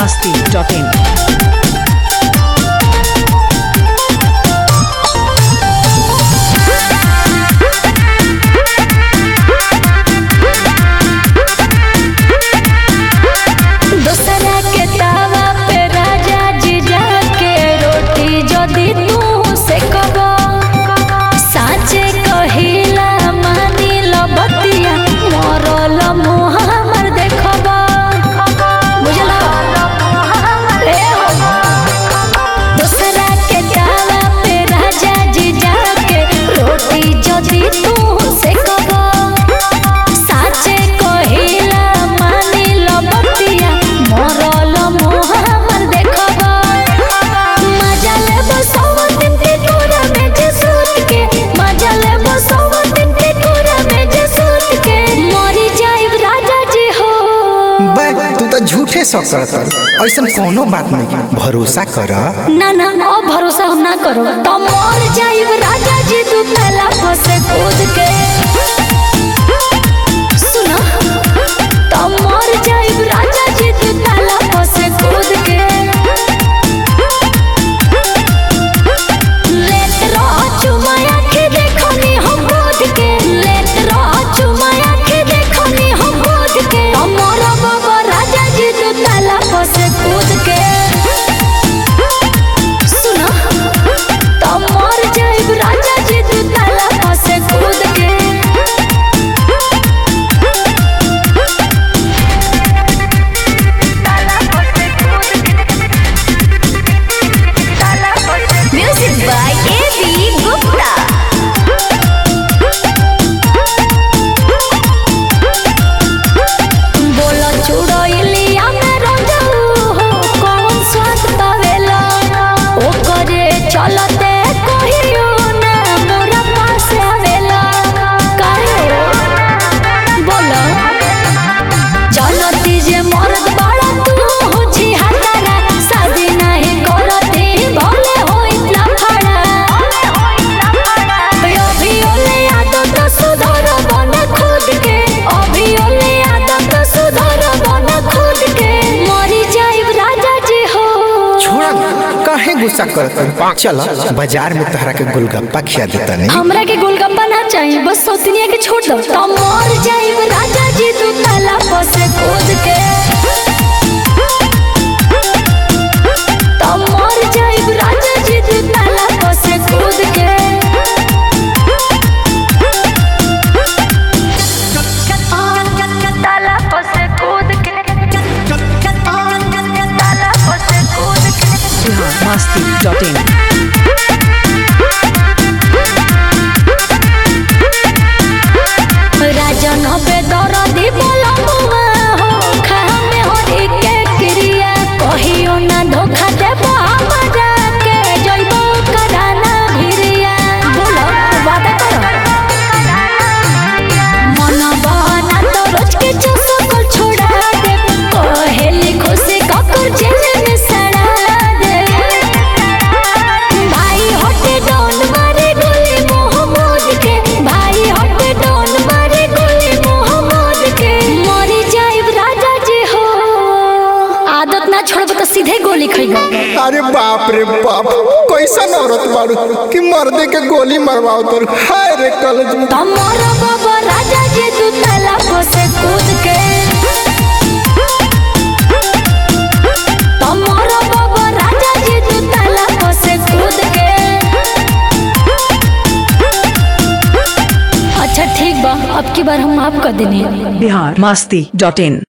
biharmasti.in झूठे सकतर ऐसा कोनो बात नहीं भरोसा कर ना ना अब भरोसा हम ना करो तो मर जाइब राजा जी तू पहला फसे कूद के सुनो तो मर जाइब राजा जी तू पहला फसे कूद के लेत रह चुमाया के देखनी हम कूद के लेत रह चुमाया के देखनी हम कूद के हमारा बाबा राजा जी तू ताला फसे कूद के सुनो तो मर जाइब राजा जी तू ताला फसे कूद के म्यूजिक बाय एबी गुप्ता चलते कहियो ना मोरा पास आवेला काहे बोलो चलती जे मर्द बड़ा तू हो छी हतारा शादी नहीं करती भले होई ना फड़ा अभी ओले आदत सुधर बन खुद के अभी ओले आदत सुधर बन खुद के मरी जाइब राजा जी हो छोड़ा काहे गुस्सा करत चल बाजार में तहरा के गोलगप्पा खिया देता नहीं हमरा के गोलगप्पा ना चाहिए बस सौतनिया के छोड़ दो तो मर जाइब राजा जी तू ताला फसे कूद के तो मर जाइब राजा जी तू ताला फसे कूद के ताला फसे कूद के ताला फसे कूद के biharmasti.in राजन पे दरदी बोलमुआ हो खामे हरि के क्रिया कहियो ना धोखा देबो हमरा के जइबो कराना भिरिया बोलो वादा करो मन बहाना तो रोज के चसो को छोड़ा दे कहेली खुशी ककर जेल में सड़ा दे भाई हटे डोन मारे गोली मोहम्मद के भाई हटे डोन मारे गोली मोहम्मद के मरी जाइब राजा जी हो आदत ना छोड़ब तो सीधे गोली खइबो अरे बाप रे बाप कैसन औरत बारू कि मर्दे के गोली मरवाओ तर हाय रे कॉलेज में हमारा बाबा राजा जी तू ताला फसे कूद के हमारा बाबा राजा जी तू ताला फसे कूद के अच्छा ठीक बा अब की बार हम माफ कर देनी biharmasti.in